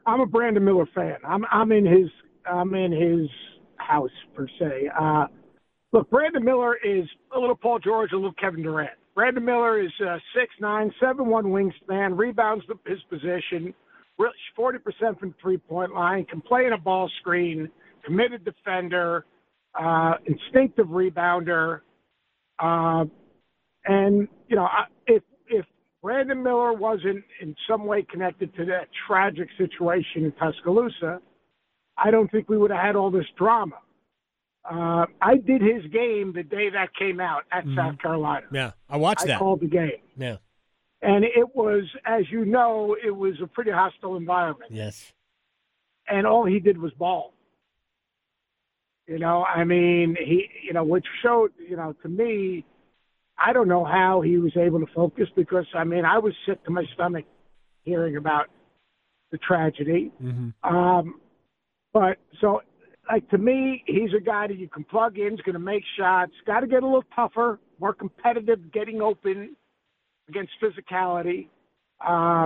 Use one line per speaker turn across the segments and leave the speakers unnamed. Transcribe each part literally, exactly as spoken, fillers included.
I'm a Brandon Miller fan. I'm I'm in his I'm in his house per se. Uh, look, Brandon Miller is a little Paul George, a little Kevin Durant. Brandon Miller is uh, six nine, seven one wingspan, rebounds the, his position, forty percent from three-point line, can play in a ball screen, committed defender, uh, instinctive rebounder. Uh, and, you know, if if Brandon Miller wasn't in some way connected to that tragic situation in Tuscaloosa, I don't think we would have had all this drama. Uh, I did his game the day that came out at mm-hmm. South Carolina.
Yeah, I watched
I
that.
I called the game.
Yeah.
And it was, as you know, it was a pretty hostile environment.
Yes.
And all he did was ball. You know, I mean, he, you know, which showed, you know, to me, I don't know how he was able to focus because, I mean, I was sick to my stomach hearing about the tragedy.
Mm-hmm.
Um, but so, like, to me, he's a guy that you can plug in, he's going to make shots, got to get a little tougher, more competitive, getting open against physicality. Uh,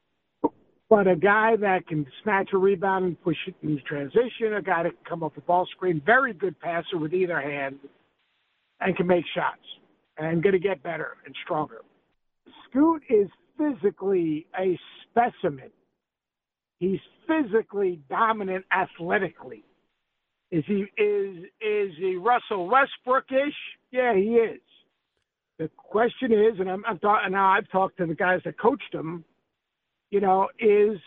but a guy that can snatch a rebound and push it in transition, a guy that can come up with ball screen, very good passer with either hand, and can make shots, and going to get better and stronger. Scoot is physically a specimen. He's physically dominant athletically. Is he is is he Russell Westbrook-ish? Yeah, he is. The question is, and I'm, I'm talking now. I've talked to the guys that coached him. You know, is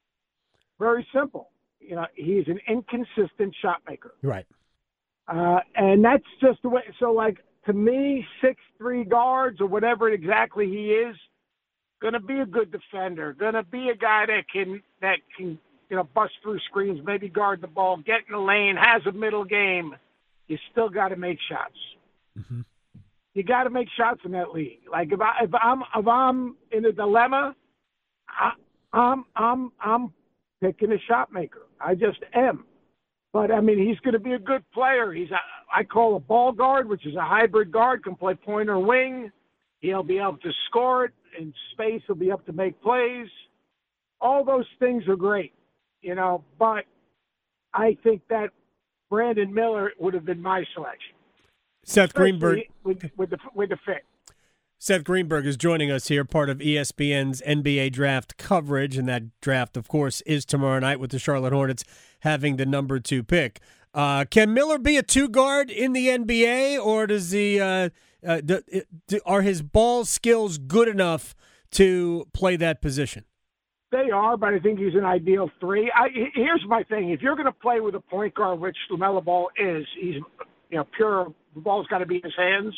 very simple. You know, he's an inconsistent shot maker.
Right.
Uh, and that's just the way. So, like, to me, six three guards or whatever exactly he is, going to be a good defender. Going to be a guy that can that can you know bust through screens, maybe guard the ball, get in the lane, has a middle game. You still got to make shots.
Mm-hmm.
You got to make shots in that league. Like if I if I'm if I'm in a dilemma, I, I'm I'm I'm picking a shot maker. I just am. But I mean, he's going to be a good player. He's a, I call a ball guard, which is a hybrid guard, can play point or wing. He'll be able to score it in space. He'll be able to make plays. All those things are great, you know. But I think that Brandon Miller would have been my selection.
Seth Greenberg
with, with the with the fit.
Seth Greenberg is joining us here, part of E S P N's N B A draft coverage, and that draft, of course, is tomorrow night with the Charlotte Hornets having the number two pick. Uh, can Miller be a two guard in the N B A, or does he? Uh, uh, do, do, are his ball skills good enough to play that position?
They are, but I think he's an ideal three. I, here's my thing: if you're going to play with a point guard, which LaMelo Ball is, he's you know pure. The ball's got to be in his hands.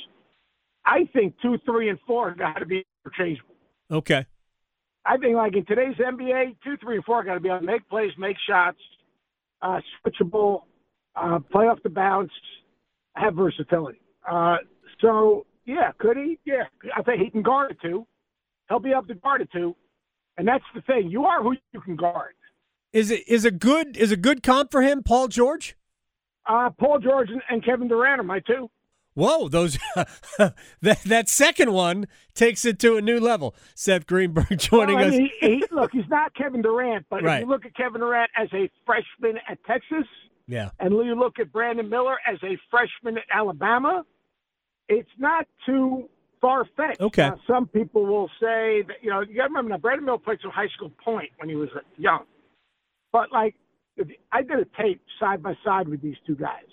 I think two, three, and four got to be interchangeable.
Okay.
I think, like in today's N B A, two, three, and four got to be able to make plays, make shots, uh, switchable, uh, play off the bounce, have versatility. Uh, so, yeah, could he? Yeah. I think he can guard it too. He'll be able to guard it too. And that's the thing. You are who you can guard.
Is it is a good is a good comp for him, Paul George?
Uh, Paul George and, and Kevin Durant are my two.
Whoa, those that that second one takes it to a new level. Seth Greenberg joining
well, I mean,
us.
He, he, look, he's not Kevin Durant, but
right.
if you look at Kevin Durant as a freshman at Texas,
yeah,
and you look at Brandon Miller as a freshman at Alabama, it's not too far-fetched.
Okay.
Now, some people will say that, you know, you got to remember now, Brandon Miller played some high school point when he was young. But, like, I did a tape side by side with these two guys.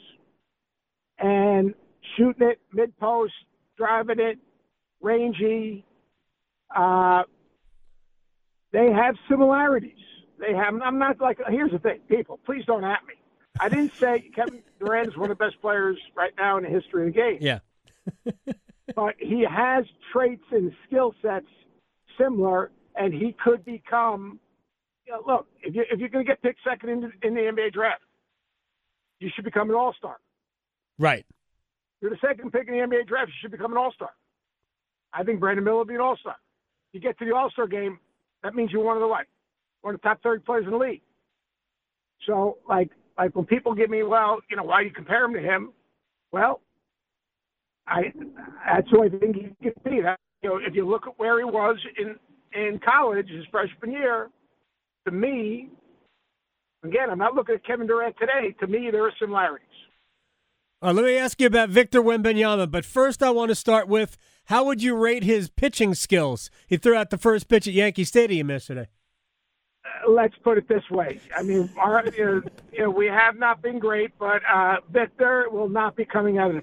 And shooting it, mid-post, driving it, rangy. Uh, they have similarities. They have. I'm not like, here's the thing, people, please don't at me. I didn't say Kevin Durant is one of the best players right now in the history of the game.
Yeah.
But he has traits and skill sets similar, and he could become, you know, look, if, you, if you're going to get picked second in the, in the N B A draft, you should become an all-star.
Right.
You're the second pick in the N B A draft, you should become an all-star. I think Brandon Miller will be an all-star. You get to the all-star game, that means you're one of the what? One of the top thirty players in the league. So, like, like when people give me, well, you know, why do you compare him to him? Well, I that's who I think he could be. That, you know, if you look at where he was in, in college his freshman year, to me, Again, I'm not looking at Kevin Durant today. To me, there are similarities.
Uh, let me ask you about Victor Wembanyama, but first I want to start with, how would you rate his pitching skills? He threw out the first pitch at Yankee Stadium yesterday.
Uh, let's put it this way. I mean, our, you know, you know, we have not been great, but uh, Victor will not be coming out of the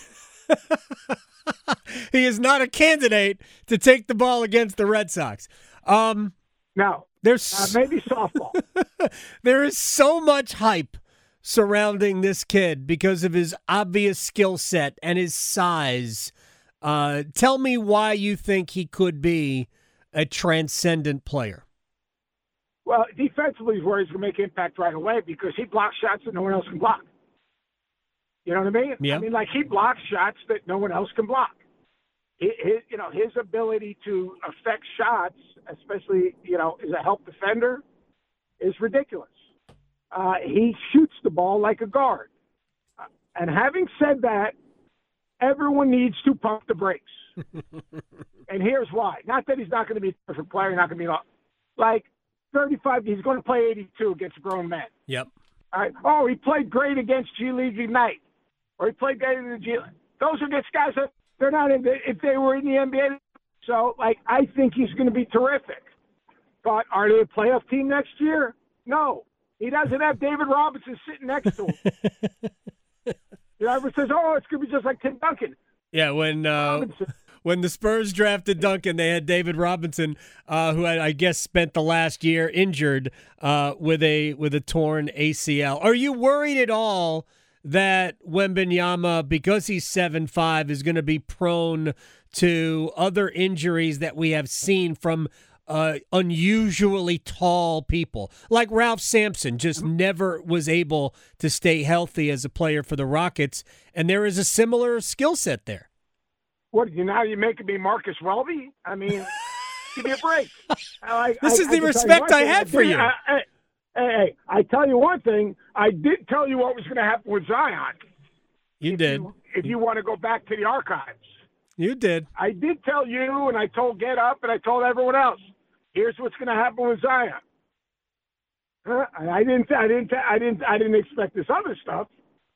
pen.
He is not a candidate to take the ball against the Red Sox. Um,
no.
There's
uh, maybe softball.
There is so much hype surrounding this kid because of his obvious skill set and his size. Uh, tell me why you think he could be a transcendent player.
Well, defensively is where he's going to make impact right away because he blocks shots that no one else can block. You know what I mean?
Yeah.
I mean, like he blocks shots that no one else can block. His, you know, his ability to affect shots, especially, you know, as a help defender, is ridiculous. Uh, he shoots the ball like a guard. Uh, and having said that, everyone needs to pump the brakes. And here's why. Not that he's not going to be a perfect player, not going to be like thirty-five. He's going to play eighty-two against grown men.
Yep.
All right. Oh, he played great against G League Ignite, or he played great in the G League. Those are against guys that they're not in the, if they were in the N B A. So, like, I think he's going to be terrific. But are they a playoff team next year? No. He doesn't have David Robinson sitting next to him. You know, everyone says, oh, it's going to be just like Tim Duncan.
Yeah, when uh, when the Spurs drafted Duncan, they had David Robinson, uh, who had, I guess, spent the last year injured uh, with a with a torn A C L. Are you worried at all that Wembanyama, because he's seven five, is going to be prone to other injuries that we have seen from uh, unusually tall people? Like Ralph Sampson just never was able to stay healthy as a player for the Rockets, and there is a similar skill set there.
What, you now you making me Marcus Welby? I mean, give me a break. I,
this
I,
is
I
the respect I have for you.
I, I, Hey, hey, I tell you one thing. I did tell you what was going to happen with Zion.
You
if
did.
You, if you want to go back to the archives.
You did.
I did tell you, and I told Get Up, and I told everyone else. Here's what's going to happen with Zion. Huh? I didn't. I didn't. I didn't. I didn't expect this other stuff.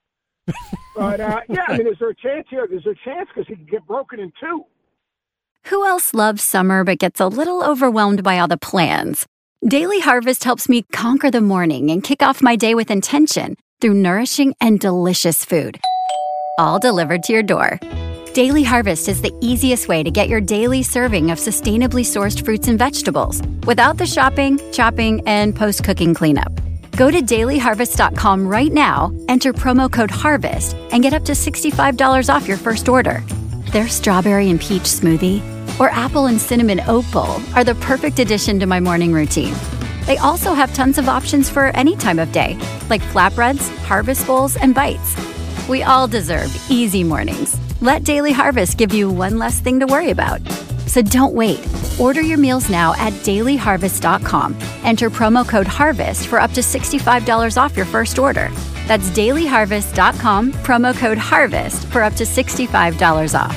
But uh, yeah, I mean, is there a chance here? There's a chance because he can get broken in two.
Who else loves summer but gets a little overwhelmed by all the plans? Daily Harvest helps me conquer the morning and kick off my day with intention through nourishing and delicious food, all delivered to your door. Daily Harvest is the easiest way to get your daily serving of sustainably sourced fruits and vegetables without the shopping, chopping, and post-cooking cleanup. Go to daily harvest dot com right now, enter promo code HARVEST, and get up to sixty-five dollars off your first order. Their strawberry and peach smoothie or apple and cinnamon oat bowl are the perfect addition to my morning routine. They also have tons of options for any time of day, like flatbreads, harvest bowls, and bites. We all deserve easy mornings. Let Daily Harvest give you one less thing to worry about. So don't wait. Order your meals now at daily harvest dot com. Enter promo code HARVEST for up to sixty-five dollars off your first order. That's daily harvest dot com, promo code HARVEST for up to sixty-five dollars off.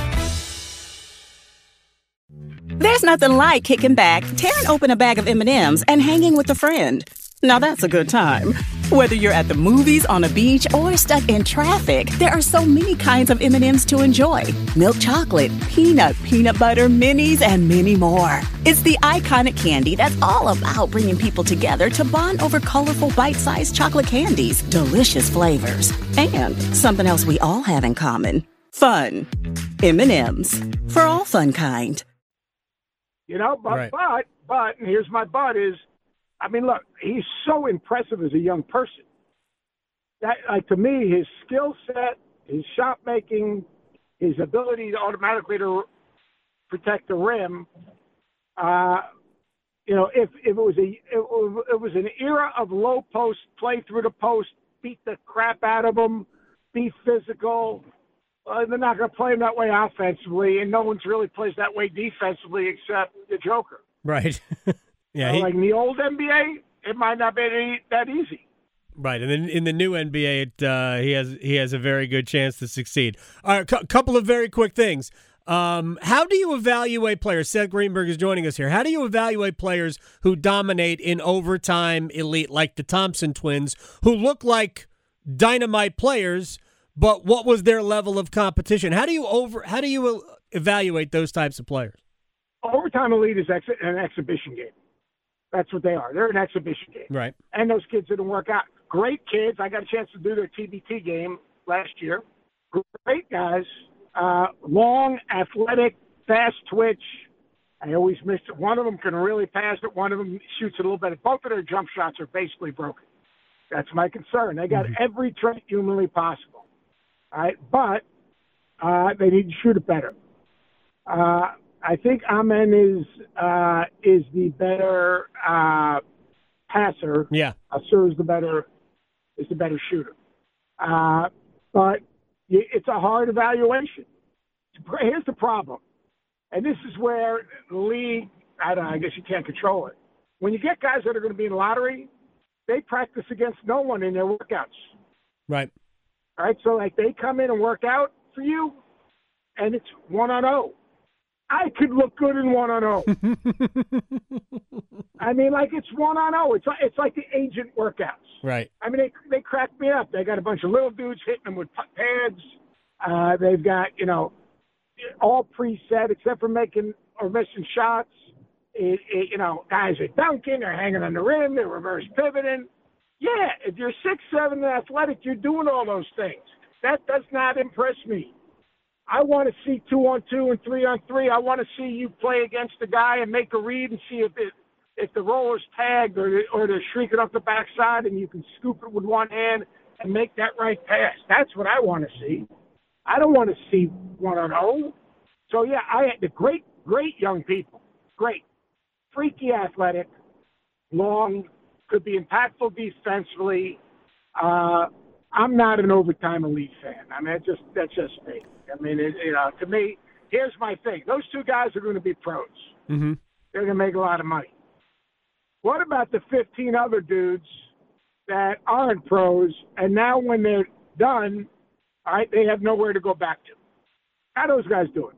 There's nothing like kicking back, tearing open a bag of M and M's, and hanging with a friend. Now that's a good time. Whether you're at the movies, on a beach, or stuck in traffic, there are so many kinds of M and M's to enjoy. Milk chocolate, peanut, peanut butter, minis, and many more. It's the iconic candy that's all about bringing people together to bond over colorful bite-sized chocolate candies, delicious flavors, and something else we all have in common: fun. M and M's, for all fun kind.
You know, but,
right.
but, but, and here's my but is, I mean, look, he's so impressive as a young person. That, like, to me, his skill set, his shot making, his ability to automatically to protect the rim. Uh, you know, if, if it was a, it, it was an era of low post, play through the post, beat the crap out of them, be physical. Uh, they're not going to play him that way offensively, and no one's really plays that way defensively except the Joker.
Right. Yeah.
Uh,
He,
like in the old N B A, it might not be that easy.
right, and then in the new N B A, it, uh, he has he has a very good chance to succeed. All right, a couple of very quick things. Um, how do you evaluate players? Seth Greenberg is joining us here. How do you evaluate players who dominate in overtime elite, like the Thompson twins, who look like dynamite players, but what was their level of competition? How do you over? How do you evaluate those types of players?
Overtime elite is ex- an exhibition game. That's what they are. They're an exhibition game.
Right.
And those kids didn't work out. Great kids. I got a chance to do their T B T game last year. Great guys. Uh, long, athletic, fast twitch. I always miss it. One of them can really pass it. One of them shoots it a little better. Both of their jump shots are basically broken. That's my concern. They got mm-hmm. every trait humanly possible. All right, but uh, they need to shoot it better. Uh, I think Amen is uh, is the better uh, passer.
Yeah,
Asur is the better is the better shooter. Uh, but it's a hard evaluation. Here's the problem, and this is where the league. I don't know. I guess you can't control it. When you get guys that are going to be in the lottery, they practice against no one in their workouts.
Right.
All right. So like they come in and work out for you, and it's one on zero. I could look good in one on zero. I mean, like it's one on zero. It's like, it's like the agent workouts.
Right.
I mean, they they crack me up. They got a bunch of little dudes hitting them with pads. Uh, they've got you know all preset except for making or missing shots. It, it, you know, guys are dunking, they're hanging on the rim, they're reverse pivoting. Yeah, if you're six seven and athletic, you're doing all those things. That does not impress me. I want to see two on two and three on three. I want to see you play against the guy and make a read and see if it, if the roller's tagged or or they're shrieking up the backside and you can scoop it with one hand and make that right pass. That's what I want to see. I don't want to see one on zero. So yeah, I had the great, great young people, great, freaky athletic, long, could be impactful defensively. Uh, I'm not an overtime elite fan. I mean, it just that's just me. I mean, it, you know, to me, here's my thing. Those two guys are going to be pros.
Mm-hmm.
They're going to make a lot of money. What about the fifteen other dudes that aren't pros, and now when they're done, all right, they have nowhere to go back to? How are those guys doing?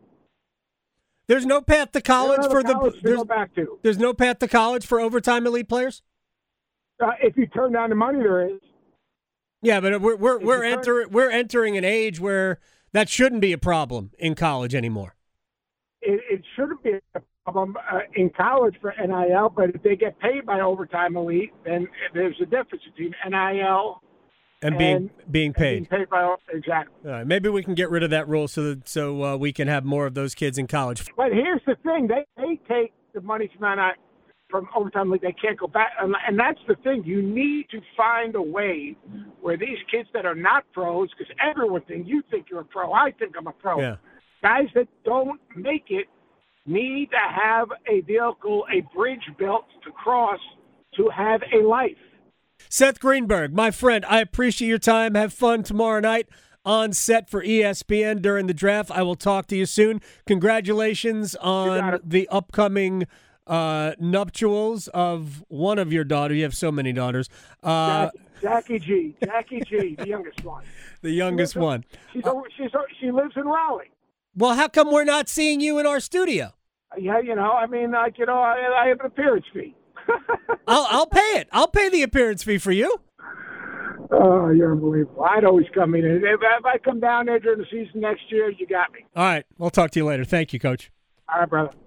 There's no path to college for
college
the.
To
there's,
go back to.
There's no path to college for overtime elite players.
Uh, if you turn down the money, there is.
Yeah, but we're we're we're
turn-
entering we're entering an age where that shouldn't be a problem in college anymore.
It, it shouldn't be a problem uh, in college for N I L, but if they get paid by overtime elite, then there's a difference between N I L
and being
and,
being paid.
And being paid by exactly.
All right, maybe we can get rid of that rule so that so uh, we can have more of those kids in college.
But here's the thing: they they take the money from N I L. From overtime league, they can't go back, and that's the thing. You need to find a way where these kids that are not pros, because everyone thinks you think you're a pro, I think I'm a pro.
Yeah.
Guys that don't make it need to have a vehicle, a bridge built to cross to have a life.
Seth Greenberg, my friend, I appreciate your time. Have fun tomorrow night on set for E S P N during the draft. I will talk to you soon. Congratulations on the upcoming Uh, nuptials of one of your daughters. You have so many daughters. Uh,
Jackie, Jackie G. Jackie G, the youngest one.
The youngest
she
one.
She's, uh, she's, she lives in Raleigh.
Well, how come we're not seeing you in our studio?
Yeah, you know, I mean, like, you know, I, I have an appearance fee.
I'll, I'll pay it. I'll pay the appearance fee for you.
Oh, you're unbelievable. I'd always come in. If, if I come down there during the season next year, you got me.
All right. We'll talk to you later. Thank you, Coach.
All right, brother.